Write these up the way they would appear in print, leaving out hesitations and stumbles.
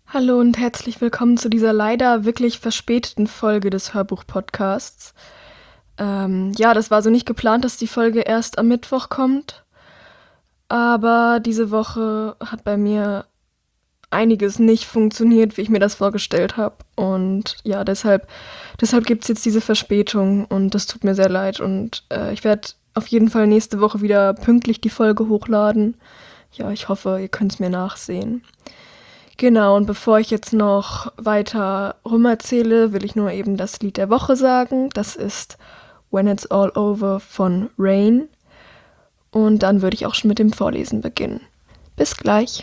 Hallo und herzlich willkommen zu dieser leider wirklich verspäteten Folge des Hörbuch-Podcasts. Das war so nicht geplant, dass die Folge erst am Mittwoch kommt, aber diese Woche hat bei mir einiges nicht funktioniert, wie ich mir das vorgestellt habe. Und ja, deshalb gibt es jetzt diese Verspätung und das tut mir sehr leid. Und ich werde auf jeden Fall nächste Woche wieder pünktlich die Folge hochladen. Ja, ich hoffe, ihr könnt es mir nachsehen. Genau, und bevor ich jetzt noch weiter rumerzähle, will ich nur eben das Lied der Woche sagen. Das ist When It's All Over von Rain. Und dann würde ich auch schon mit dem Vorlesen beginnen. Bis gleich.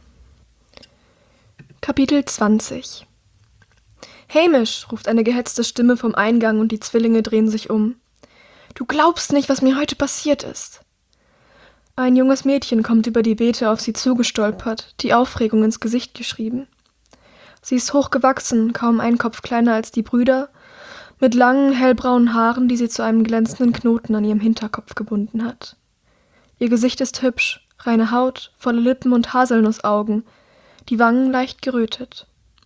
Kapitel 20. Hamish, ruft eine gehetzte Stimme vom Eingang und die Zwillinge drehen sich um. Du glaubst nicht, was mir heute passiert ist. Ein junges Mädchen kommt über die Beete auf sie zugestolpert, die Aufregung ins Gesicht geschrieben. Sie ist hochgewachsen, kaum einen Kopf kleiner als die Brüder, mit langen, hellbraunen Haaren, die sie zu einem glänzenden Knoten an ihrem Hinterkopf gebunden hat. Ihr Gesicht ist hübsch, reine Haut, volle Lippen und Haselnussaugen, die Wangen leicht gerötet.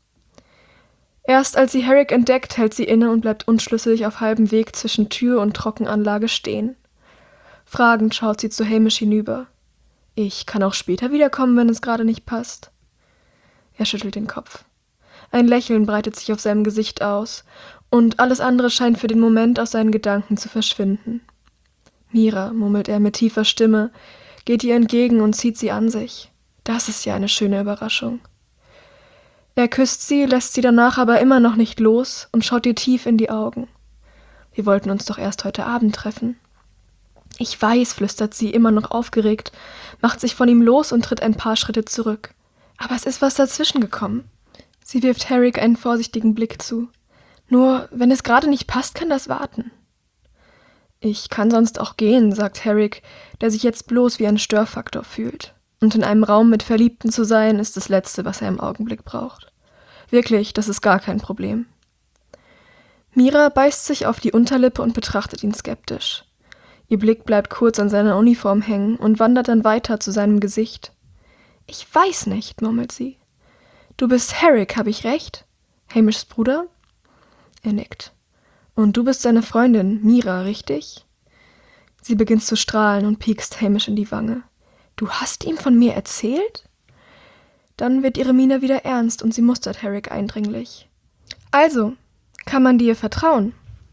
Erst als sie Herrick entdeckt, hält sie inne und bleibt unschlüssig auf halbem Weg zwischen Tür und Trockenanlage stehen. Fragend schaut sie zu Hamish hinüber. Ich kann auch später wiederkommen, wenn es gerade nicht passt. Er schüttelt den Kopf. Ein Lächeln breitet sich auf seinem Gesicht aus, und alles andere scheint für den Moment aus seinen Gedanken zu verschwinden. Mira, murmelt er mit tiefer Stimme, geht ihr entgegen und zieht sie an sich. Das ist ja eine schöne Überraschung. Er küsst sie, lässt sie danach aber immer noch nicht los und schaut ihr tief in die Augen. Wir wollten uns doch erst heute Abend treffen. Ich weiß, flüstert sie, immer noch aufgeregt, macht sich von ihm los und tritt ein paar Schritte zurück. Aber es ist was dazwischen gekommen. Sie wirft Herrick einen vorsichtigen Blick zu. Nur, wenn es gerade nicht passt, kann das warten. Ich kann sonst auch gehen, sagt Herrick, der sich jetzt bloß wie ein Störfaktor fühlt. Und in einem Raum mit Verliebten zu sein, ist das Letzte, was er im Augenblick braucht. Wirklich, das ist gar kein Problem. Mira beißt sich auf die Unterlippe und betrachtet ihn skeptisch. Ihr Blick bleibt kurz an seiner Uniform hängen und wandert dann weiter zu seinem Gesicht. »Ich weiß nicht«, murmelt sie. »Du bist Herrick, habe ich recht? Hamishs Bruder?« Er nickt. »Und du bist seine Freundin, Mira, richtig?« Sie beginnt zu strahlen und piekst Hamish in die Wange. »Du hast ihm von mir erzählt?« Dann wird ihre Miene wieder ernst und sie mustert Herrick eindringlich. »Also, kann man dir vertrauen?«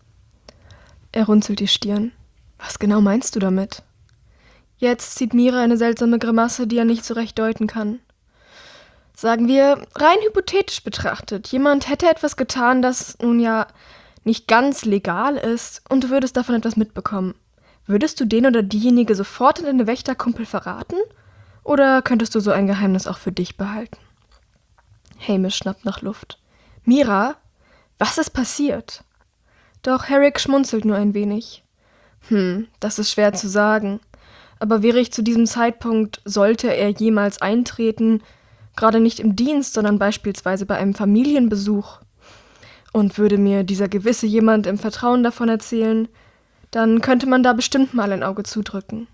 Er runzelt die Stirn. »Was genau meinst du damit?« Jetzt zieht Mira eine seltsame Grimasse, die er nicht so recht deuten kann. »Sagen wir, rein hypothetisch betrachtet, jemand hätte etwas getan, das nun ja nicht ganz legal ist, und du würdest davon etwas mitbekommen. Würdest du den oder diejenige sofort in deine Wächterkumpel verraten? Oder könntest du so ein Geheimnis auch für dich behalten?« Hamish schnappt nach Luft. »Mira, was ist passiert?« Doch Herrick schmunzelt nur ein wenig. Das ist schwer zu sagen. Aber wäre ich zu diesem Zeitpunkt, sollte er jemals eintreten, gerade nicht im Dienst, sondern beispielsweise bei einem Familienbesuch, und würde mir dieser gewisse jemand im Vertrauen davon erzählen, dann könnte man da bestimmt mal ein Auge zudrücken.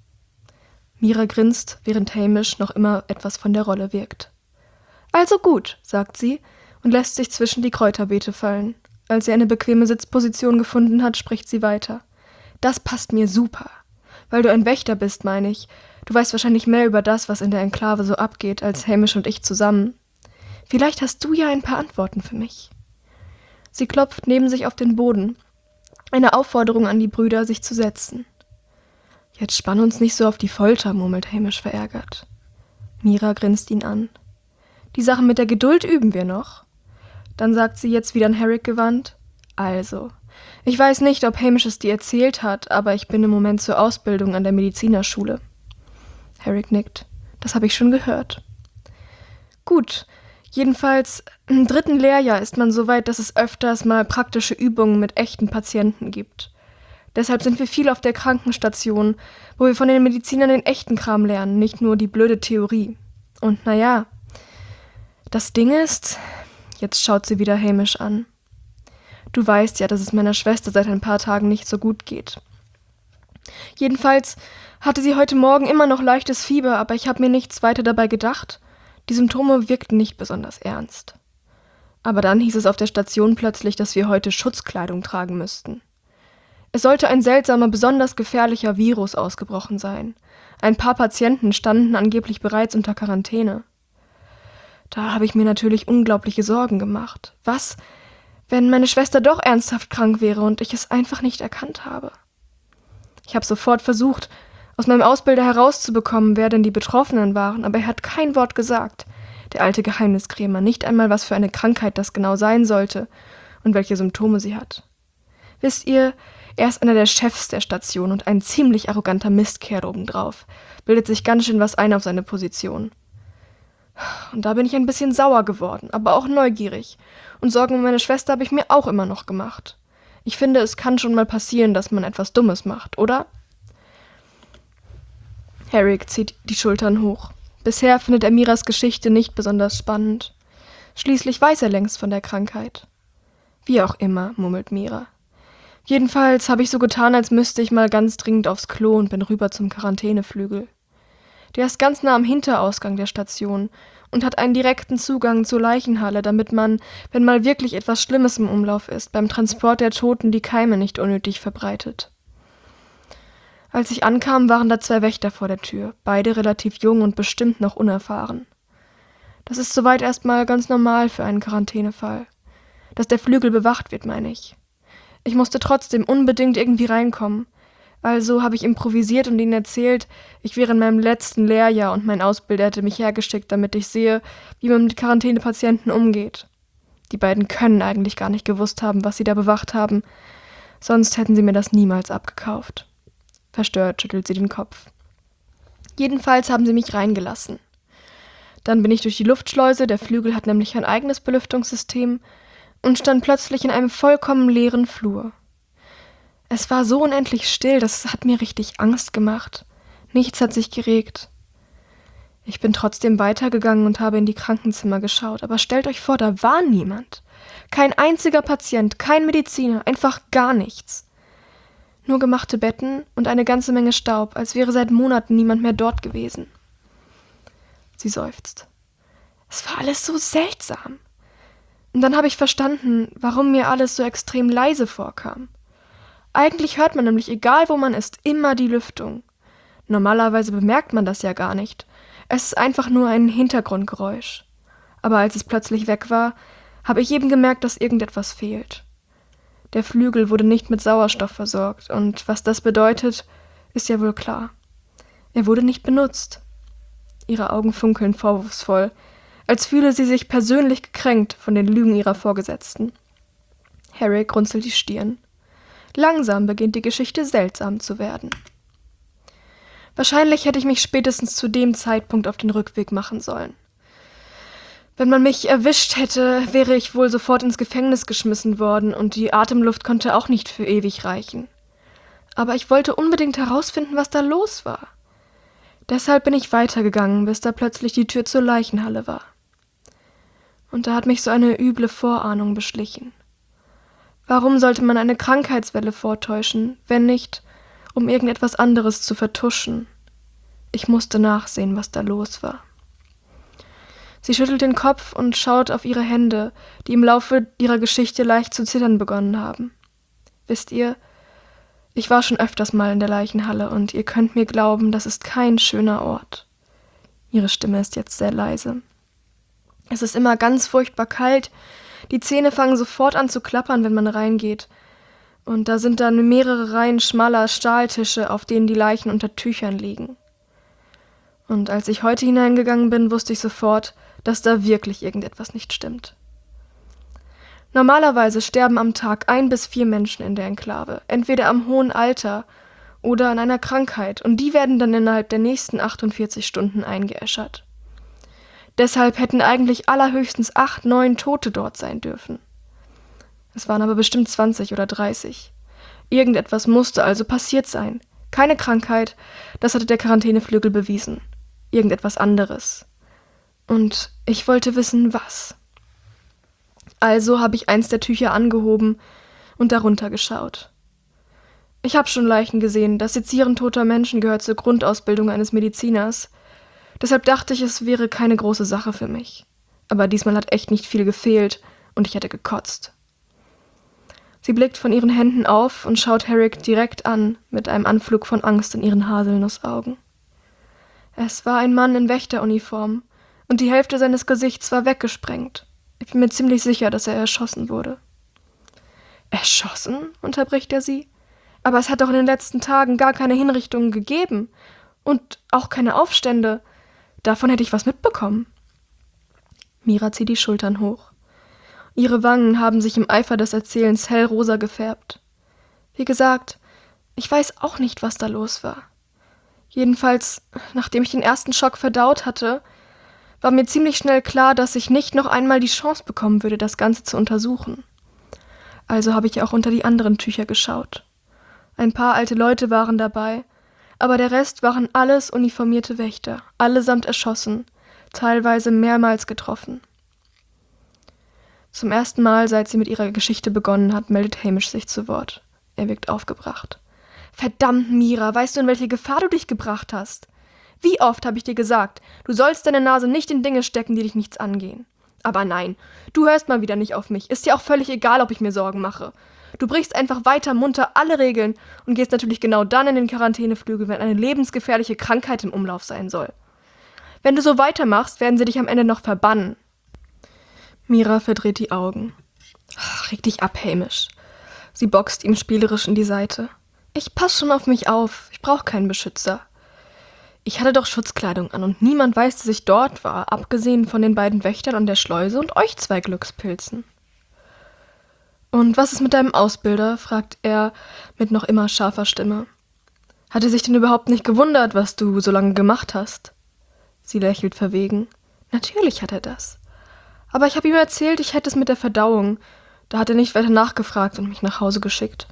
Mira grinst, während Hamish noch immer etwas von der Rolle wirkt. »Also gut«, sagt sie und lässt sich zwischen die Kräuterbeete fallen. Als sie eine bequeme Sitzposition gefunden hat, spricht sie weiter. »Das passt mir super. Weil du ein Wächter bist, meine ich. Du weißt wahrscheinlich mehr über das, was in der Enklave so abgeht, als Hamish und ich zusammen. Vielleicht hast du ja ein paar Antworten für mich.« Sie klopft neben sich auf den Boden. Eine Aufforderung an die Brüder, sich zu setzen. »Jetzt spann uns nicht so auf die Folter«, murmelt Hamish verärgert. Mira grinst ihn an. »Die Sache mit der Geduld üben wir noch.« Dann sagt sie jetzt wieder an Herrick gewandt. »Also, ich weiß nicht, ob Hamish es dir erzählt hat, aber ich bin im Moment zur Ausbildung an der Medizinerschule.« Herrick nickt. »Das habe ich schon gehört.« »Gut, jedenfalls im 3. Lehrjahr ist man so weit, dass es öfters mal praktische Übungen mit echten Patienten gibt. Deshalb sind wir viel auf der Krankenstation, wo wir von den Medizinern den echten Kram lernen, nicht nur die blöde Theorie. Und naja, das Ding ist...« Jetzt schaut sie wieder Hamish an. »Du weißt ja, dass es meiner Schwester seit ein paar Tagen nicht so gut geht. Jedenfalls hatte sie heute Morgen immer noch leichtes Fieber, aber ich habe mir nichts weiter dabei gedacht. Die Symptome wirkten nicht besonders ernst. Aber dann hieß es auf der Station plötzlich, dass wir heute Schutzkleidung tragen müssten. Es sollte ein seltsamer, besonders gefährlicher Virus ausgebrochen sein. Ein paar Patienten standen angeblich bereits unter Quarantäne. Da habe ich mir natürlich unglaubliche Sorgen gemacht. Was, wenn meine Schwester doch ernsthaft krank wäre und ich es einfach nicht erkannt habe? Ich habe sofort versucht, aus meinem Ausbilder herauszubekommen, wer denn die Betroffenen waren, aber er hat kein Wort gesagt. Der alte Geheimniskrämer, nicht einmal, was für eine Krankheit das genau sein sollte und welche Symptome sie hat. Wisst ihr, er ist einer der Chefs der Station und ein ziemlich arroganter Mistkerl obendrauf. Bildet sich ganz schön was ein auf seine Position. Und da bin ich ein bisschen sauer geworden, aber auch neugierig. Und Sorgen um meine Schwester habe ich mir auch immer noch gemacht. Ich finde, es kann schon mal passieren, dass man etwas Dummes macht, oder? Herrick zieht die Schultern hoch. Bisher findet er Miras Geschichte nicht besonders spannend. Schließlich weiß er längst von der Krankheit. Wie auch immer, murmelt Mira. Jedenfalls habe ich so getan, als müsste ich mal ganz dringend aufs Klo und bin rüber zum Quarantäneflügel. Der ist ganz nah am Hinterausgang der Station und hat einen direkten Zugang zur Leichenhalle, damit man, wenn mal wirklich etwas Schlimmes im Umlauf ist, beim Transport der Toten die Keime nicht unnötig verbreitet. Als ich ankam, waren da 2 Wächter vor der Tür, beide relativ jung und bestimmt noch unerfahren. Das ist soweit erstmal ganz normal für einen Quarantänefall. Dass der Flügel bewacht wird, meine ich. Ich musste trotzdem unbedingt irgendwie reinkommen. Also habe ich improvisiert und ihnen erzählt, ich wäre in meinem letzten Lehrjahr und mein Ausbilder hätte mich hergeschickt, damit ich sehe, wie man mit Quarantänepatienten umgeht. Die beiden können eigentlich gar nicht gewusst haben, was sie da bewacht haben, sonst hätten sie mir das niemals abgekauft. Verstört schüttelt sie den Kopf. Jedenfalls haben sie mich reingelassen. Dann bin ich durch die Luftschleuse, der Flügel hat nämlich ein eigenes Belüftungssystem, und stand plötzlich in einem vollkommen leeren Flur. Es war so unendlich still, das hat mir richtig Angst gemacht. Nichts hat sich geregt. Ich bin trotzdem weitergegangen und habe in die Krankenzimmer geschaut, aber stellt euch vor, da war niemand. Kein einziger Patient, kein Mediziner, einfach gar nichts. Nur gemachte Betten und eine ganze Menge Staub, als wäre seit Monaten niemand mehr dort gewesen. Sie seufzt. Es war alles so seltsam. Und dann habe ich verstanden, warum mir alles so extrem leise vorkam. Eigentlich hört man nämlich, egal wo man ist, immer die Lüftung. Normalerweise bemerkt man das ja gar nicht. Es ist einfach nur ein Hintergrundgeräusch. Aber als es plötzlich weg war, habe ich eben gemerkt, dass irgendetwas fehlt. Der Flügel wurde nicht mit Sauerstoff versorgt, und was das bedeutet, ist ja wohl klar. Er wurde nicht benutzt. Ihre Augen funkeln vorwurfsvoll, als fühle sie sich persönlich gekränkt von den Lügen ihrer Vorgesetzten. Herrick runzelt die Stirn. Langsam beginnt die Geschichte seltsam zu werden. Wahrscheinlich hätte ich mich spätestens zu dem Zeitpunkt auf den Rückweg machen sollen. Wenn man mich erwischt hätte, wäre ich wohl sofort ins Gefängnis geschmissen worden und die Atemluft konnte auch nicht für ewig reichen. Aber ich wollte unbedingt herausfinden, was da los war. Deshalb bin ich weitergegangen, bis da plötzlich die Tür zur Leichenhalle war. Und da hat mich so eine üble Vorahnung beschlichen. Warum sollte man eine Krankheitswelle vortäuschen, wenn nicht, um irgendetwas anderes zu vertuschen? Ich musste nachsehen, was da los war. Sie schüttelt den Kopf und schaut auf ihre Hände, die im Laufe ihrer Geschichte leicht zu zittern begonnen haben. Wisst ihr, ich war schon öfters mal in der Leichenhalle und ihr könnt mir glauben, das ist kein schöner Ort. Ihre Stimme ist jetzt sehr leise. Es ist immer ganz furchtbar kalt, die Zähne fangen sofort an zu klappern, wenn man reingeht. Und da sind dann mehrere Reihen schmaler Stahltische, auf denen die Leichen unter Tüchern liegen. Und als ich heute hineingegangen bin, wusste ich sofort, dass da wirklich irgendetwas nicht stimmt. Normalerweise sterben am Tag 1 bis 4 Menschen in der Enklave, entweder am hohen Alter oder an einer Krankheit, und die werden dann innerhalb der nächsten 48 Stunden eingeäschert. Deshalb hätten eigentlich allerhöchstens 8, 9 Tote dort sein dürfen. Es waren aber bestimmt 20 oder 30. Irgendetwas musste also passiert sein. Keine Krankheit, das hatte der Quarantäneflügel bewiesen. Irgendetwas anderes. Und ich wollte wissen, was. Also habe ich eins der Tücher angehoben und darunter geschaut. Ich habe schon Leichen gesehen. Das Sezieren toter Menschen gehört zur Grundausbildung eines Mediziners. Deshalb dachte ich, es wäre keine große Sache für mich. Aber diesmal hat echt nicht viel gefehlt und ich hätte gekotzt. Sie blickt von ihren Händen auf und schaut Herrick direkt an, mit einem Anflug von Angst in ihren Haselnussaugen. Es war ein Mann in Wächteruniform und die Hälfte seines Gesichts war weggesprengt. Ich bin mir ziemlich sicher, dass er erschossen wurde. »Erschossen?« unterbricht er sie. »Aber es hat doch in den letzten Tagen gar keine Hinrichtungen gegeben und auch keine Aufstände. Davon hätte ich was mitbekommen.« Mira zieht die Schultern hoch. Ihre Wangen haben sich im Eifer des Erzählens hellrosa gefärbt. Wie gesagt, ich weiß auch nicht, was da los war. Jedenfalls, nachdem ich den ersten Schock verdaut hatte, war mir ziemlich schnell klar, dass ich nicht noch einmal die Chance bekommen würde, das Ganze zu untersuchen. Also habe ich auch unter die anderen Tücher geschaut. Ein paar alte Leute waren dabei, aber der Rest waren alles uniformierte Wächter, allesamt erschossen, teilweise mehrmals getroffen. Zum ersten Mal, seit sie mit ihrer Geschichte begonnen hat, meldet Hamish sich zu Wort. Er wirkt aufgebracht. »Verdammt, Mira, weißt du, in welche Gefahr du dich gebracht hast? Wie oft habe ich dir gesagt, du sollst deine Nase nicht in Dinge stecken, die dich nichts angehen. Aber nein, du hörst mal wieder nicht auf mich. Ist dir auch völlig egal, ob ich mir Sorgen mache. Du brichst einfach weiter munter alle Regeln und gehst natürlich genau dann in den Quarantäneflügel, wenn eine lebensgefährliche Krankheit im Umlauf sein soll. Wenn du so weitermachst, werden sie dich am Ende noch verbannen.« Mira verdreht die Augen. »Reg dich ab, Hamish.« Sie boxt ihm spielerisch in die Seite. »Ich pass schon auf mich auf. Ich brauche keinen Beschützer. Ich hatte doch Schutzkleidung an und niemand weiß, dass ich dort war, abgesehen von den beiden Wächtern an der Schleuse und euch 2 Glückspilzen.« »Und was ist mit deinem Ausbilder?« fragt er mit noch immer scharfer Stimme. »Hat er sich denn überhaupt nicht gewundert, was du so lange gemacht hast?« Sie lächelt verwegen. »Natürlich hat er das. Aber ich habe ihm erzählt, ich hätte es mit der Verdauung. Da hat er nicht weiter nachgefragt und mich nach Hause geschickt.«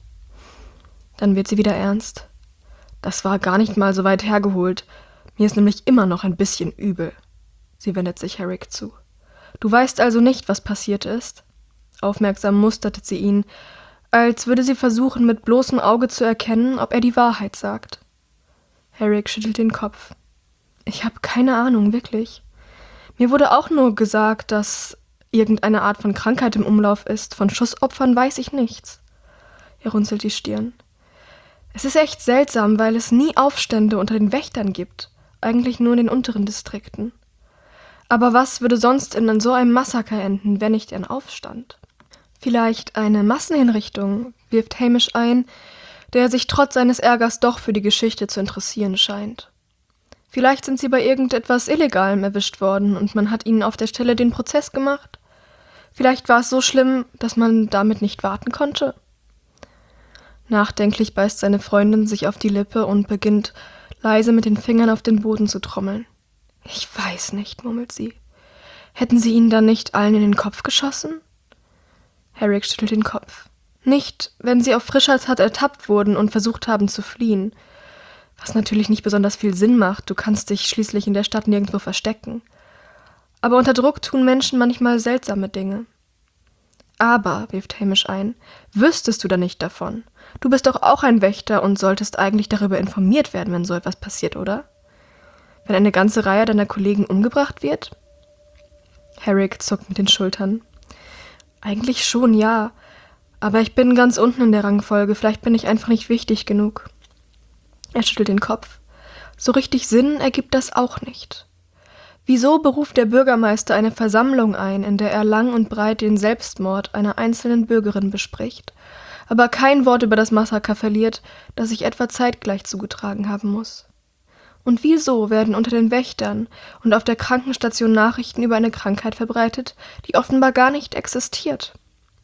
Dann wird sie wieder ernst. »Das war gar nicht mal so weit hergeholt. Mir ist nämlich immer noch ein bisschen übel.« Sie wendet sich Herrick zu. »Du weißt also nicht, was passiert ist?« Aufmerksam musterte sie ihn, als würde sie versuchen, mit bloßem Auge zu erkennen, ob er die Wahrheit sagt. Herrick schüttelt den Kopf. »Ich habe keine Ahnung, wirklich. Mir wurde auch nur gesagt, dass irgendeine Art von Krankheit im Umlauf ist. Von Schussopfern weiß ich nichts.« Er runzelt die Stirn. »Es ist echt seltsam, weil es nie Aufstände unter den Wächtern gibt. Eigentlich nur in den unteren Distrikten. Aber was würde sonst in so einem Massaker enden, wenn nicht ein Aufstand? Vielleicht eine Massenhinrichtung«, wirft Hamish ein, der sich trotz seines Ärgers doch für die Geschichte zu interessieren scheint. »Vielleicht sind sie bei irgendetwas Illegalem erwischt worden und man hat ihnen auf der Stelle den Prozess gemacht. Vielleicht war es so schlimm, dass man damit nicht warten konnte.« Nachdenklich beißt seine Freundin sich auf die Lippe und beginnt leise mit den Fingern auf den Boden zu trommeln. »Ich weiß nicht«, murmelt sie. »Hätten sie ihnen dann nicht allen in den Kopf geschossen?« Herrick schüttelt den Kopf. »Nicht, wenn sie auf frischer Tat ertappt wurden und versucht haben zu fliehen. Was natürlich nicht besonders viel Sinn macht, du kannst dich schließlich in der Stadt nirgendwo verstecken. Aber unter Druck tun Menschen manchmal seltsame Dinge.« »Aber«, wirft Hamish ein, »wüsstest du da nicht davon? Du bist doch auch ein Wächter und solltest eigentlich darüber informiert werden, wenn so etwas passiert, oder? Wenn eine ganze Reihe deiner Kollegen umgebracht wird?« Herrick zuckt mit den Schultern. »Eigentlich schon, ja. Aber ich bin ganz unten in der Rangfolge. Vielleicht bin ich einfach nicht wichtig genug.« Er schüttelt den Kopf. »So richtig Sinn ergibt das auch nicht. Wieso beruft der Bürgermeister eine Versammlung ein, in der er lang und breit den Selbstmord einer einzelnen Bürgerin bespricht, aber kein Wort über das Massaker verliert, das sich etwa zeitgleich zugetragen haben muss? Und wieso werden unter den Wächtern und auf der Krankenstation Nachrichten über eine Krankheit verbreitet, die offenbar gar nicht existiert?«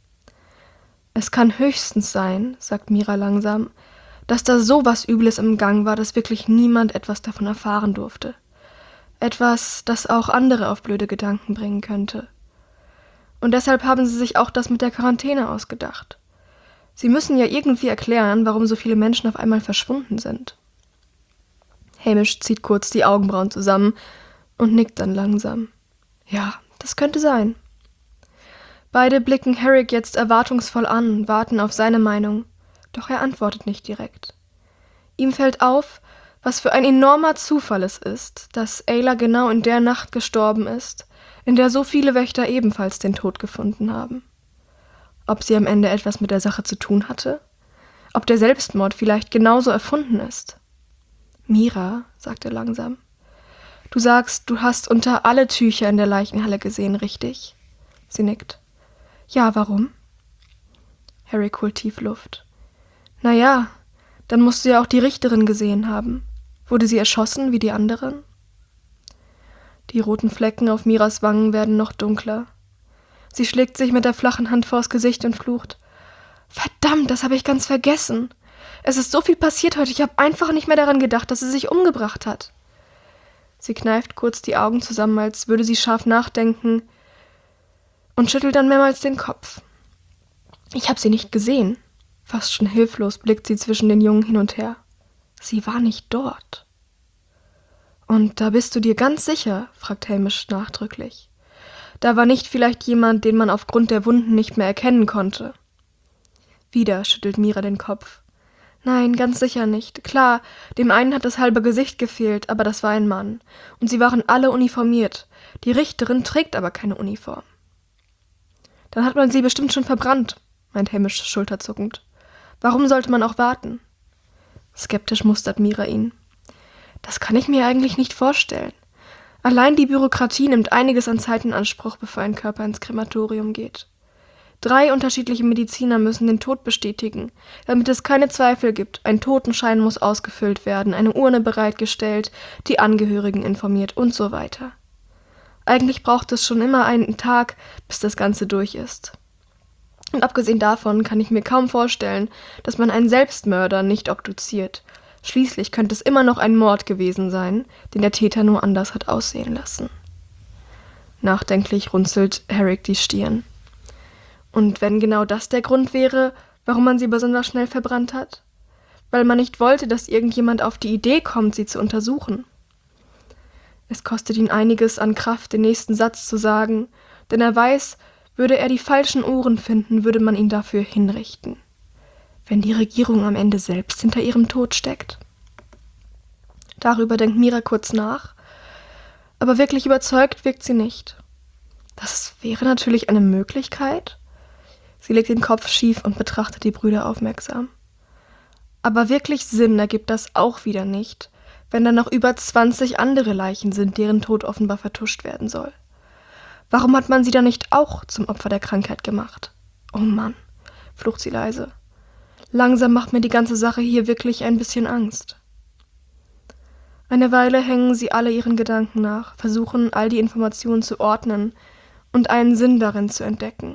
»Es kann höchstens sein«, sagt Mira langsam, »dass da so was Übles im Gang war, dass wirklich niemand etwas davon erfahren durfte. Etwas, das auch andere auf blöde Gedanken bringen könnte. Und deshalb haben sie sich auch das mit der Quarantäne ausgedacht. Sie müssen ja irgendwie erklären, warum so viele Menschen auf einmal verschwunden sind.« Hamish zieht kurz die Augenbrauen zusammen und nickt dann langsam. »Ja, das könnte sein.« Beide blicken Herrick jetzt erwartungsvoll an und warten auf seine Meinung, doch er antwortet nicht direkt. Ihm fällt auf, Was für ein enormer Zufall es ist, dass Ayla genau in der Nacht gestorben ist, in der so viele Wächter ebenfalls den Tod gefunden haben. Ob sie am Ende etwas mit der Sache zu tun hatte? Ob der Selbstmord vielleicht genauso erfunden ist? »Mira«, sagt er langsam, »du sagst, du hast unter alle Tücher in der Leichenhalle gesehen, richtig?« Sie nickt. »Ja, warum?« Harry holt tief Luft. »Na ja, dann musst du ja auch die Richterin gesehen haben. Wurde sie erschossen wie die anderen?« Die roten Flecken auf Miras Wangen werden noch dunkler. Sie schlägt sich mit der flachen Hand vors Gesicht und flucht. »Verdammt, das habe ich ganz vergessen. Es ist so viel passiert heute, ich habe einfach nicht mehr daran gedacht, dass sie sich umgebracht hat.« Sie kneift kurz die Augen zusammen, als würde sie scharf nachdenken, und schüttelt dann mehrmals den Kopf. »Ich habe sie nicht gesehen.« Fast schon hilflos blickt sie zwischen den Jungen hin und her. »Sie war nicht dort.« »Und da bist du dir ganz sicher?« fragt Hamish nachdrücklich. »Da war nicht vielleicht jemand, den man aufgrund der Wunden nicht mehr erkennen konnte?« Wieder schüttelt Mira den Kopf. »Nein, ganz sicher nicht. Klar, dem einen hat das halbe Gesicht gefehlt, aber das war ein Mann. Und sie waren alle uniformiert. Die Richterin trägt aber keine Uniform.« »Dann hat man sie bestimmt schon verbrannt«, meint Hamish schulterzuckend. »Warum sollte man auch warten?« Skeptisch mustert Mira ihn. »Das kann ich mir eigentlich nicht vorstellen. Allein die Bürokratie nimmt einiges an Zeit in Anspruch, bevor ein Körper ins Krematorium geht. 3 unterschiedliche Mediziner müssen den Tod bestätigen, damit es keine Zweifel gibt. Ein Totenschein muss ausgefüllt werden, eine Urne bereitgestellt, die Angehörigen informiert und so weiter. Eigentlich braucht es schon immer einen Tag, bis das Ganze durch ist. Und abgesehen davon kann ich mir kaum vorstellen, dass man einen Selbstmörder nicht obduziert. Schließlich könnte es immer noch ein Mord gewesen sein, den der Täter nur anders hat aussehen lassen.« Nachdenklich runzelt Harry die Stirn. Und wenn genau das der Grund wäre, warum man sie besonders schnell verbrannt hat? Weil man nicht wollte, dass irgendjemand auf die Idee kommt, sie zu untersuchen. Es kostet ihn einiges an Kraft, den nächsten Satz zu sagen, denn er weiß, würde er die falschen Ohren finden, würde man ihn dafür hinrichten. Wenn die Regierung am Ende selbst hinter ihrem Tod steckt? Darüber denkt Mira kurz nach, aber wirklich überzeugt wirkt sie nicht. Das wäre natürlich eine Möglichkeit. Sie legt den Kopf schief und betrachtet die Brüder aufmerksam. Aber wirklich Sinn ergibt das auch wieder nicht, wenn da noch über 20 andere Leichen sind, deren Tod offenbar vertuscht werden soll. Warum hat man sie dann nicht auch zum Opfer der Krankheit gemacht? Oh Mann, flucht sie leise. Langsam macht mir die ganze Sache hier wirklich ein bisschen Angst. Eine Weile hängen sie alle ihren Gedanken nach, versuchen, all die Informationen zu ordnen und einen Sinn darin zu entdecken.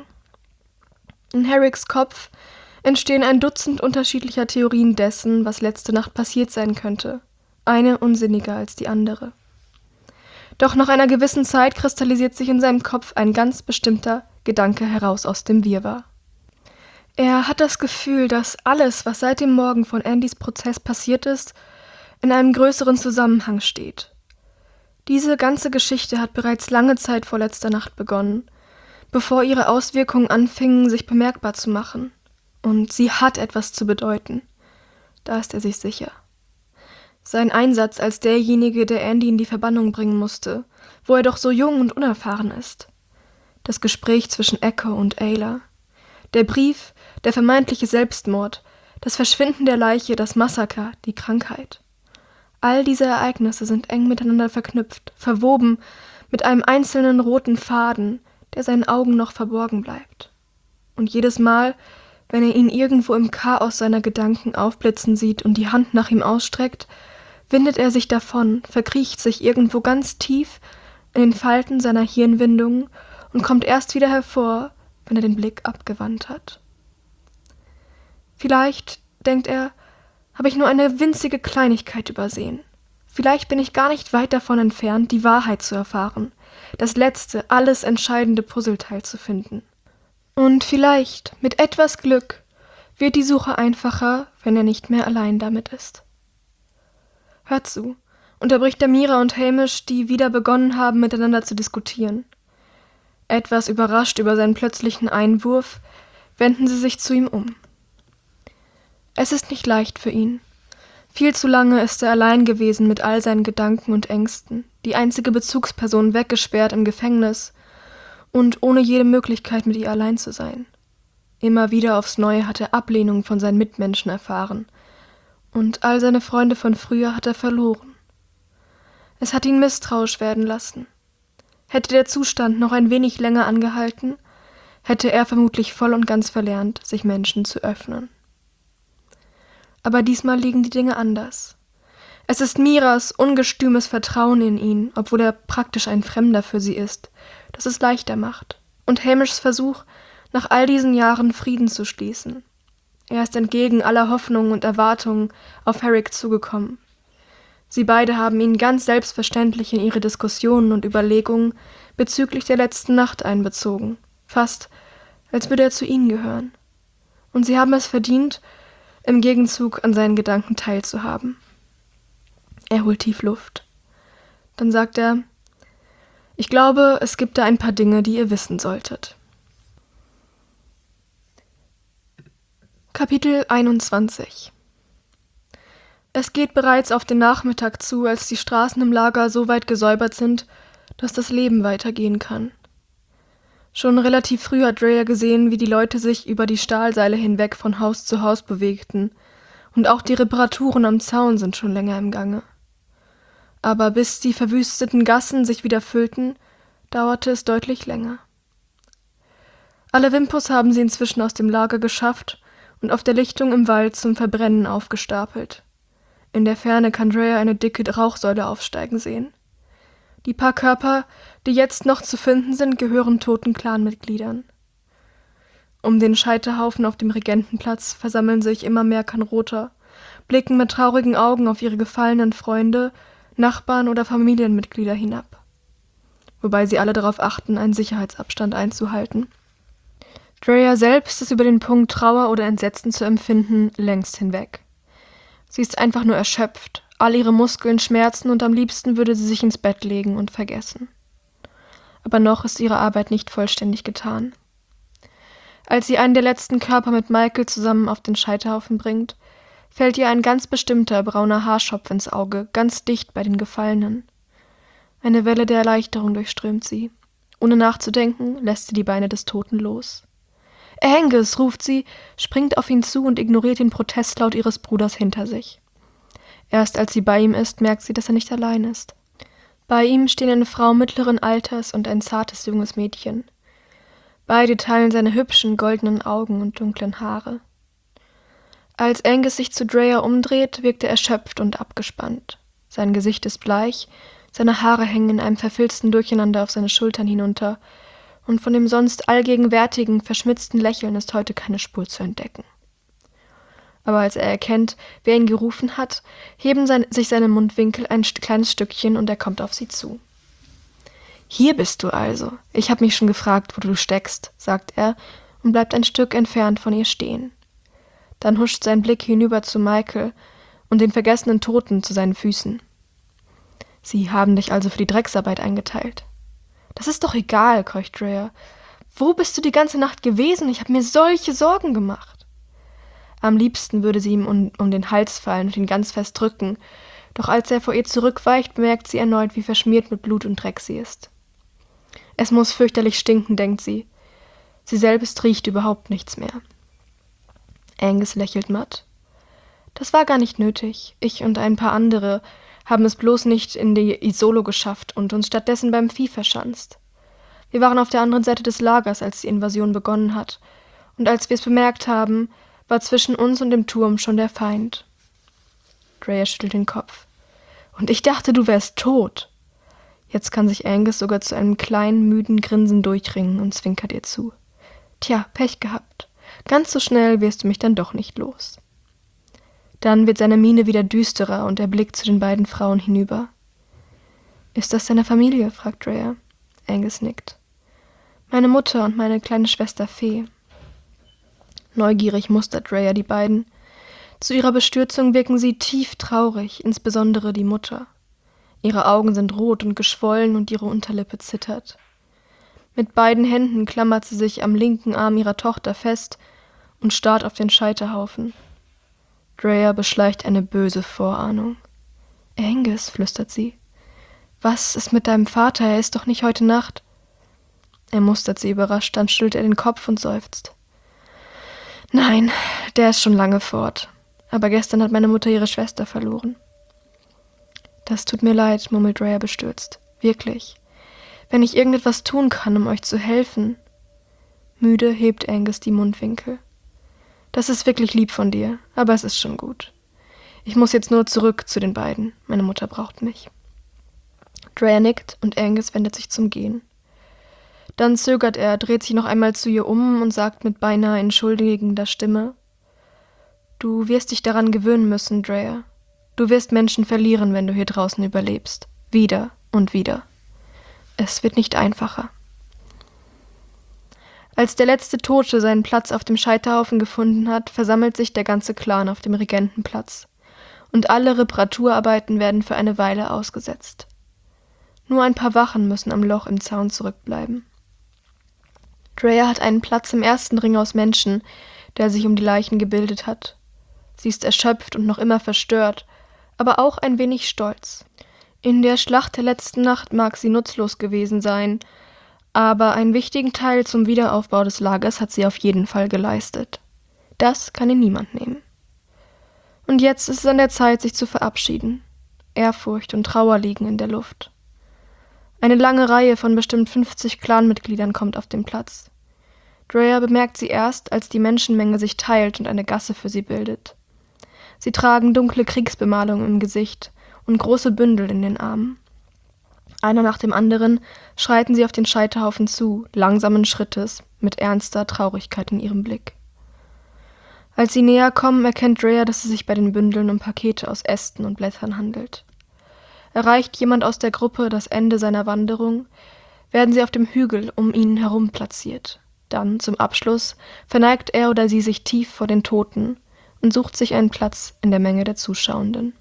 In Harrys Kopf entstehen ein Dutzend unterschiedlicher Theorien dessen, was letzte Nacht passiert sein könnte, eine unsinniger als die andere. Doch nach einer gewissen Zeit kristallisiert sich in seinem Kopf ein ganz bestimmter Gedanke heraus aus dem Wirrwarr. Er hat das Gefühl, dass alles, was seit dem Morgen von Andys Prozess passiert ist, in einem größeren Zusammenhang steht. Diese ganze Geschichte hat bereits lange Zeit vor letzter Nacht begonnen, bevor ihre Auswirkungen anfingen, sich bemerkbar zu machen. Und sie hat etwas zu bedeuten. Da ist er sich sicher. Sein Einsatz als derjenige, der Andy in die Verbannung bringen musste, wo er doch so jung und unerfahren ist. Das Gespräch zwischen Echo und Ayla. Der Brief, der vermeintliche Selbstmord, das Verschwinden der Leiche, das Massaker, die Krankheit. All diese Ereignisse sind eng miteinander verknüpft, verwoben mit einem einzelnen roten Faden, der seinen Augen noch verborgen bleibt. Und jedes Mal, wenn er ihn irgendwo im Chaos seiner Gedanken aufblitzen sieht und die Hand nach ihm ausstreckt, windet er sich davon, verkriecht sich irgendwo ganz tief in den Falten seiner Hirnwindungen und kommt erst wieder hervor, wenn er den Blick abgewandt hat. Vielleicht, denkt er, habe ich nur eine winzige Kleinigkeit übersehen. Vielleicht bin ich gar nicht weit davon entfernt, die Wahrheit zu erfahren, das letzte, alles entscheidende Puzzleteil zu finden. Und vielleicht, mit etwas Glück, wird die Suche einfacher, wenn er nicht mehr allein damit ist. Hört zu, unterbricht er Mira und Hamish, die wieder begonnen haben, miteinander zu diskutieren. Etwas überrascht über seinen plötzlichen Einwurf, wenden sie sich zu ihm um. Es ist nicht leicht für ihn. Viel zu lange ist er allein gewesen mit all seinen Gedanken und Ängsten, die einzige Bezugsperson weggesperrt im Gefängnis und ohne jede Möglichkeit, mit ihr allein zu sein. Immer wieder aufs Neue hat er Ablehnung von seinen Mitmenschen erfahren und all seine Freunde von früher hat er verloren. Es hat ihn misstrauisch werden lassen. Hätte der Zustand noch ein wenig länger angehalten, hätte er vermutlich voll und ganz verlernt, sich Menschen zu öffnen. Aber diesmal liegen die Dinge anders. Es ist Miras ungestümes Vertrauen in ihn, obwohl er praktisch ein Fremder für sie ist, das es leichter macht. Und Hamishs Versuch, nach all diesen Jahren Frieden zu schließen. Er ist entgegen aller Hoffnungen und Erwartungen auf Herrick zugekommen. Sie beide haben ihn ganz selbstverständlich in ihre Diskussionen und Überlegungen bezüglich der letzten Nacht einbezogen, fast als würde er zu ihnen gehören. Und sie haben es verdient, im Gegenzug an seinen Gedanken teilzuhaben. Er holt tief Luft. Dann sagt er: Ich glaube, es gibt da ein paar Dinge, die ihr wissen solltet. Kapitel 21. Es geht bereits auf den Nachmittag zu, als die Straßen im Lager so weit gesäubert sind, dass das Leben weitergehen kann. Schon relativ früh hat Dreyer gesehen, wie die Leute sich über die Stahlseile hinweg von Haus zu Haus bewegten, und auch die Reparaturen am Zaun sind schon länger im Gange. Aber bis die verwüsteten Gassen sich wieder füllten, dauerte es deutlich länger. Alle Wimpus haben sie inzwischen aus dem Lager geschafft und auf der Lichtung im Wald zum Verbrennen aufgestapelt. In der Ferne kann Dreyer eine dicke Rauchsäule aufsteigen sehen. Die paar Körper, die jetzt noch zu finden sind, gehören toten Clanmitgliedern. Um den Scheiterhaufen auf dem Regentenplatz versammeln sich immer mehr Kanroter, blicken mit traurigen Augen auf ihre gefallenen Freunde, Nachbarn oder Familienmitglieder hinab. Wobei sie alle darauf achten, einen Sicherheitsabstand einzuhalten. Dreyer selbst ist über den Punkt, Trauer oder Entsetzen zu empfinden, längst hinweg. Sie ist einfach nur erschöpft, all ihre Muskeln schmerzen und am liebsten würde sie sich ins Bett legen und vergessen. Aber noch ist ihre Arbeit nicht vollständig getan. Als sie einen der letzten Körper mit Michael zusammen auf den Scheiterhaufen bringt, fällt ihr ein ganz bestimmter brauner Haarschopf ins Auge, ganz dicht bei den Gefallenen. Eine Welle der Erleichterung durchströmt sie. Ohne nachzudenken, lässt sie die Beine des Toten los. »Angus«, ruft sie, springt auf ihn zu und ignoriert den Protestlaut ihres Bruders hinter sich. Erst als sie bei ihm ist, merkt sie, dass er nicht allein ist. Bei ihm stehen eine Frau mittleren Alters und ein zartes junges Mädchen. Beide teilen seine hübschen, goldenen Augen und dunklen Haare. Als Angus sich zu Dreyer umdreht, wirkt er erschöpft und abgespannt. Sein Gesicht ist bleich, seine Haare hängen in einem verfilzten Durcheinander auf seine Schultern hinunter, und von dem sonst allgegenwärtigen, verschmitzten Lächeln ist heute keine Spur zu entdecken. Aber als er erkennt, wer ihn gerufen hat, heben sich seine Mundwinkel ein kleines Stückchen und er kommt auf sie zu. »Hier bist du also. Ich habe mich schon gefragt, wo du steckst«, sagt er und bleibt ein Stück entfernt von ihr stehen. Dann huscht sein Blick hinüber zu Michael und den vergessenen Toten zu seinen Füßen. »Sie haben dich also für die Drecksarbeit eingeteilt.« »Das ist doch egal«, keucht Dreyer. »Wo bist du die ganze Nacht gewesen? Ich habe mir solche Sorgen gemacht.« Am liebsten würde sie ihm um den Hals fallen und ihn ganz fest drücken, doch als er vor ihr zurückweicht, bemerkt sie erneut, wie verschmiert mit Blut und Dreck sie ist. Es muss fürchterlich stinken, denkt sie. Sie selbst riecht überhaupt nichts mehr. Angus lächelt matt. »Das war gar nicht nötig. Ich und ein paar andere haben es bloß nicht in die Isolo geschafft und uns stattdessen beim Vieh verschanzt. Wir waren auf der anderen Seite des Lagers, als die Invasion begonnen hat, und als wir es bemerkt haben, war zwischen uns und dem Turm schon der Feind.« Dreyer schüttelt den Kopf. »Und ich dachte, du wärst tot.« Jetzt kann sich Angus sogar zu einem kleinen, müden Grinsen durchringen und zwinkert ihr zu. »Tja, Pech gehabt. Ganz so schnell wirst du mich dann doch nicht los.« Dann wird seine Miene wieder düsterer und er blickt zu den beiden Frauen hinüber. »Ist das deine Familie?« fragt Dreyer. Angus nickt. »Meine Mutter und meine kleine Schwester Fee.« Neugierig mustert Dreyer die beiden. Zu ihrer Bestürzung wirken sie tief traurig, insbesondere die Mutter. Ihre Augen sind rot und geschwollen und ihre Unterlippe zittert. Mit beiden Händen klammert sie sich am linken Arm ihrer Tochter fest und starrt auf den Scheiterhaufen. Drea beschleicht eine böse Vorahnung. »Angus«, flüstert sie, »was ist mit deinem Vater? Er ist doch nicht heute Nacht.« Er mustert sie überrascht, dann schüttelt er den Kopf und seufzt. »Nein, der ist schon lange fort. Aber gestern hat meine Mutter ihre Schwester verloren.« »Das tut mir leid«, murmelt Drea bestürzt. »Wirklich. Wenn ich irgendetwas tun kann, um euch zu helfen.« Müde hebt Angus die Mundwinkel. »Das ist wirklich lieb von dir, aber es ist schon gut. Ich muss jetzt nur zurück zu den beiden. Meine Mutter braucht mich.« Drea nickt und Angus wendet sich zum Gehen. Dann zögert er, dreht sich noch einmal zu ihr um und sagt mit beinahe entschuldigender Stimme: »Du wirst dich daran gewöhnen müssen, Drea. Du wirst Menschen verlieren, wenn du hier draußen überlebst. Wieder und wieder. Es wird nicht einfacher.« Als der letzte Tote seinen Platz auf dem Scheiterhaufen gefunden hat, versammelt sich der ganze Clan auf dem Regentenplatz. Und alle Reparaturarbeiten werden für eine Weile ausgesetzt. Nur ein paar Wachen müssen am Loch im Zaun zurückbleiben. Drea hat einen Platz im ersten Ring aus Menschen, der sich um die Leichen gebildet hat. Sie ist erschöpft und noch immer verstört, aber auch ein wenig stolz. In der Schlacht der letzten Nacht mag sie nutzlos gewesen sein, aber einen wichtigen Teil zum Wiederaufbau des Lagers hat sie auf jeden Fall geleistet. Das kann ihr niemand nehmen. Und jetzt ist es an der Zeit, sich zu verabschieden. Ehrfurcht und Trauer liegen in der Luft. Eine lange Reihe von bestimmt 50 Clanmitgliedern kommt auf den Platz. Drea bemerkt sie erst, als die Menschenmenge sich teilt und eine Gasse für sie bildet. Sie tragen dunkle Kriegsbemalung im Gesicht und große Bündel in den Armen. Einer nach dem anderen schreiten sie auf den Scheiterhaufen zu, langsamen Schrittes, mit ernster Traurigkeit in ihrem Blick. Als sie näher kommen, erkennt Drea, dass es sich bei den Bündeln um Pakete aus Ästen und Blättern handelt. Erreicht jemand aus der Gruppe das Ende seiner Wanderung, werden sie auf dem Hügel um ihn herum platziert. Dann, zum Abschluss, verneigt er oder sie sich tief vor den Toten und sucht sich einen Platz in der Menge der Zuschauenden.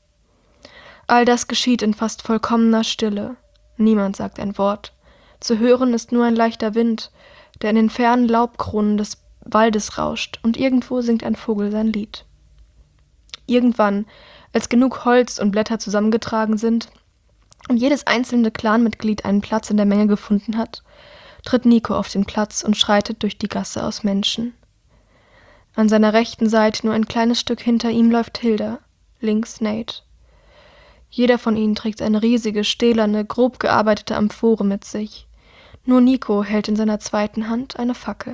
All das geschieht in fast vollkommener Stille. Niemand sagt ein Wort. Zu hören ist nur ein leichter Wind, der in den fernen Laubkronen des Waldes rauscht, und irgendwo singt ein Vogel sein Lied. Irgendwann, als genug Holz und Blätter zusammengetragen sind und jedes einzelne Clanmitglied einen Platz in der Menge gefunden hat, tritt Nico auf den Platz und schreitet durch die Gasse aus Menschen. An seiner rechten Seite, nur ein kleines Stück hinter ihm, läuft Hilda, links Nate. Jeder von ihnen trägt eine riesige, stählerne, grob gearbeitete Amphore mit sich. Nur Nico hält in seiner zweiten Hand eine Fackel.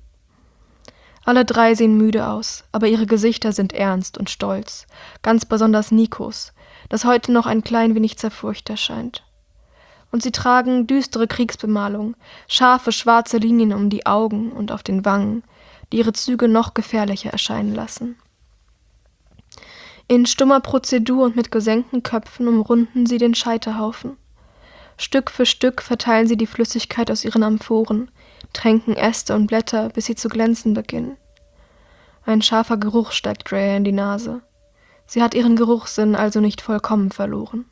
Alle drei sehen müde aus, aber ihre Gesichter sind ernst und stolz, ganz besonders Nikos, das heute noch ein klein wenig zerfurcht erscheint. Und sie tragen düstere Kriegsbemalung, scharfe schwarze Linien um die Augen und auf den Wangen, die ihre Züge noch gefährlicher erscheinen lassen. In stummer Prozedur und mit gesenkten Köpfen umrunden sie den Scheiterhaufen. Stück für Stück verteilen sie die Flüssigkeit aus ihren Amphoren, tränken Äste und Blätter, bis sie zu glänzen beginnen. Ein scharfer Geruch steigt Drea in die Nase. Sie hat ihren Geruchssinn also nicht vollkommen verloren.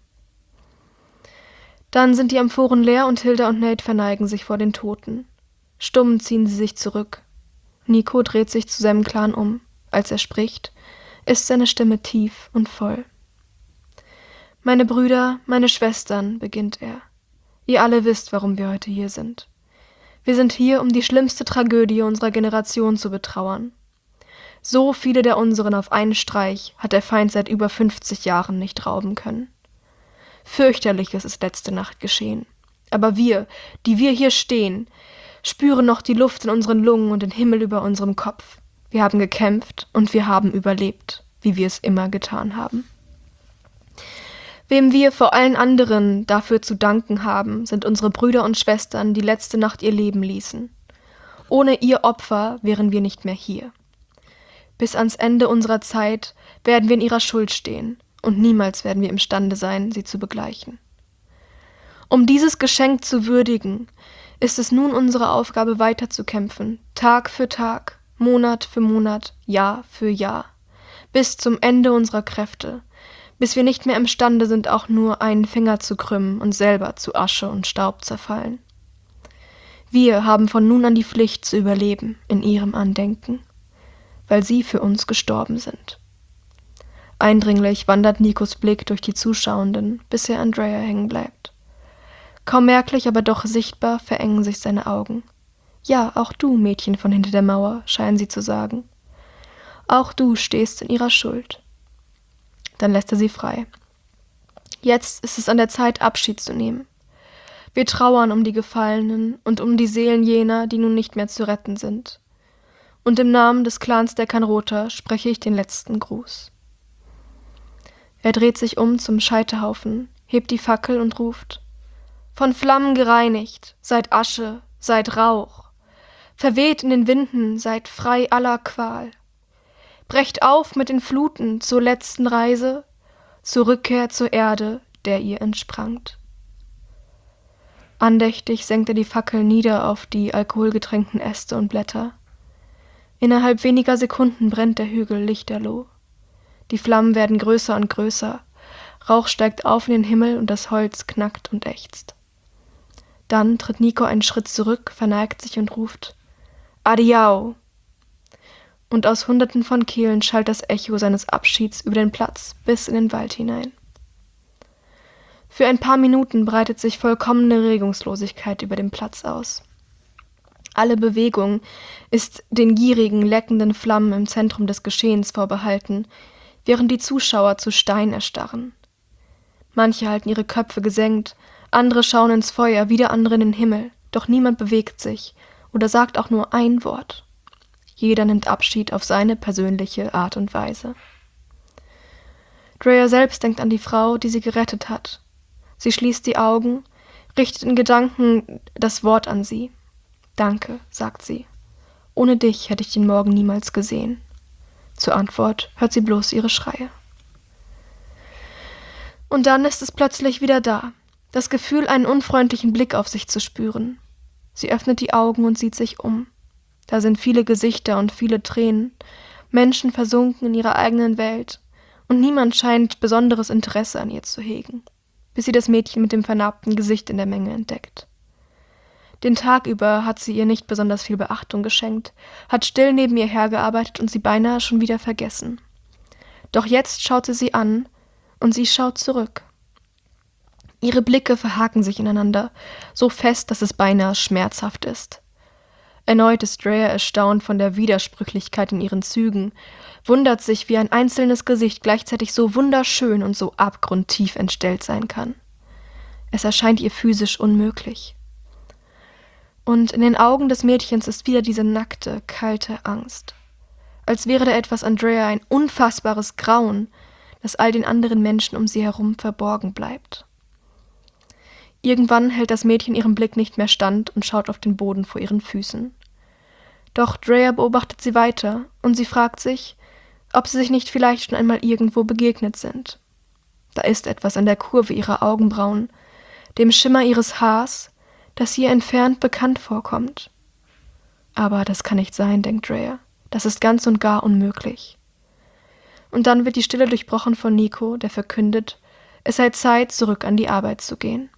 Dann sind die Amphoren leer und Hilda und Nate verneigen sich vor den Toten. Stumm ziehen sie sich zurück. Nico dreht sich zu seinem Clan um. Als er spricht, ist seine Stimme tief und voll. »Meine Brüder, meine Schwestern«, beginnt er. »Ihr alle wisst, warum wir heute hier sind. Wir sind hier, um die schlimmste Tragödie unserer Generation zu betrauern. So viele der unseren auf einen Streich hat der Feind seit über 50 Jahren nicht rauben können. Fürchterliches ist letzte Nacht geschehen. Aber wir, die wir hier stehen, spüren noch die Luft in unseren Lungen und den Himmel über unserem Kopf. Wir haben gekämpft und wir haben überlebt, wie wir es immer getan haben. Wem wir vor allen anderen dafür zu danken haben, sind unsere Brüder und Schwestern, die letzte Nacht ihr Leben ließen. Ohne ihr Opfer wären wir nicht mehr hier. Bis ans Ende unserer Zeit werden wir in ihrer Schuld stehen und niemals werden wir imstande sein, sie zu begleichen. Um dieses Geschenk zu würdigen, ist es nun unsere Aufgabe, weiterzukämpfen, Tag für Tag, Monat für Monat, Jahr für Jahr, bis zum Ende unserer Kräfte, bis wir nicht mehr imstande sind, auch nur einen Finger zu krümmen und selber zu Asche und Staub zerfallen. Wir haben von nun an die Pflicht zu überleben in ihrem Andenken, weil sie für uns gestorben sind. Eindringlich wandert Nikos Blick durch die Zuschauenden, bis er an Drea hängen bleibt. Kaum merklich, aber doch sichtbar verengen sich seine Augen. »Ja, auch du, Mädchen von hinter der Mauer«, scheinen sie zu sagen. »Auch du stehst in ihrer Schuld.« Dann lässt er sie frei. Jetzt ist es an der Zeit, Abschied zu nehmen. Wir trauern um die Gefallenen und um die Seelen jener, die nun nicht mehr zu retten sind. Und im Namen des Clans der Kanrota spreche ich den letzten Gruß. Er dreht sich um zum Scheiterhaufen, hebt die Fackel und ruft: »Von Flammen gereinigt, seid Asche, seid Rauch. Verweht in den Winden, seid frei aller Qual. Brecht auf mit den Fluten zur letzten Reise, zur Rückkehr zur Erde, der ihr entsprangt.« Andächtig senkt er die Fackel nieder auf die alkoholgetränkten Äste und Blätter. Innerhalb weniger Sekunden brennt der Hügel lichterloh. Die Flammen werden größer und größer, Rauch steigt auf in den Himmel und das Holz knackt und ächzt. Dann tritt Nico einen Schritt zurück, verneigt sich und ruft: »Adiau!« Und aus Hunderten von Kehlen schallt das Echo seines Abschieds über den Platz bis in den Wald hinein. Für ein paar Minuten breitet sich vollkommene Regungslosigkeit über dem Platz aus. Alle Bewegung ist den gierigen, leckenden Flammen im Zentrum des Geschehens vorbehalten, während die Zuschauer zu Stein erstarren. Manche halten ihre Köpfe gesenkt, andere schauen ins Feuer, wieder andere in den Himmel, doch niemand bewegt sich oder sagt auch nur ein Wort. Jeder nimmt Abschied auf seine persönliche Art und Weise. Drea selbst denkt an die Frau, die sie gerettet hat. Sie schließt die Augen, richtet in Gedanken das Wort an sie. »Danke«, sagt sie. »Ohne dich hätte ich den Morgen niemals gesehen.« Zur Antwort hört sie bloß ihre Schreie. Und dann ist es plötzlich wieder da, das Gefühl, einen unfreundlichen Blick auf sich zu spüren. Sie öffnet die Augen und sieht sich um. Da sind viele Gesichter und viele Tränen, Menschen versunken in ihrer eigenen Welt, und niemand scheint besonderes Interesse an ihr zu hegen, bis sie das Mädchen mit dem vernarbten Gesicht in der Menge entdeckt. Den Tag über hat sie ihr nicht besonders viel Beachtung geschenkt, hat still neben ihr hergearbeitet und sie beinahe schon wieder vergessen. Doch jetzt schaut sie an, und sie schaut zurück. Ihre Blicke verhaken sich ineinander, so fest, dass es beinahe schmerzhaft ist. Erneut ist Drea erstaunt von der Widersprüchlichkeit in ihren Zügen, wundert sich, wie ein einzelnes Gesicht gleichzeitig so wunderschön und so abgrundtief entstellt sein kann. Es erscheint ihr physisch unmöglich. Und in den Augen des Mädchens ist wieder diese nackte, kalte Angst. Als wäre da etwas an Drea ein unfassbares Grauen, das all den anderen Menschen um sie herum verborgen bleibt. Irgendwann hält das Mädchen ihrem Blick nicht mehr stand und schaut auf den Boden vor ihren Füßen. Doch Drea beobachtet sie weiter und sie fragt sich, ob sie sich nicht vielleicht schon einmal irgendwo begegnet sind. Da ist etwas an der Kurve ihrer Augenbrauen, dem Schimmer ihres Haars, das ihr entfernt bekannt vorkommt. Aber das kann nicht sein, denkt Drea. Das ist ganz und gar unmöglich. Und dann wird die Stille durchbrochen von Nico, der verkündet, es sei Zeit, zurück an die Arbeit zu gehen.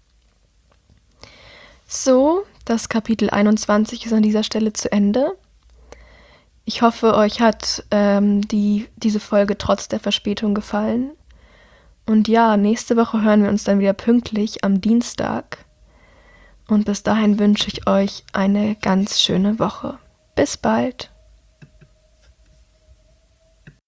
So, das Kapitel 21 ist an dieser Stelle zu Ende. Ich hoffe, euch hat diese Folge trotz der Verspätung gefallen. Und ja, nächste Woche hören wir uns dann wieder pünktlich am Dienstag. Und bis dahin wünsche ich euch eine ganz schöne Woche. Bis bald.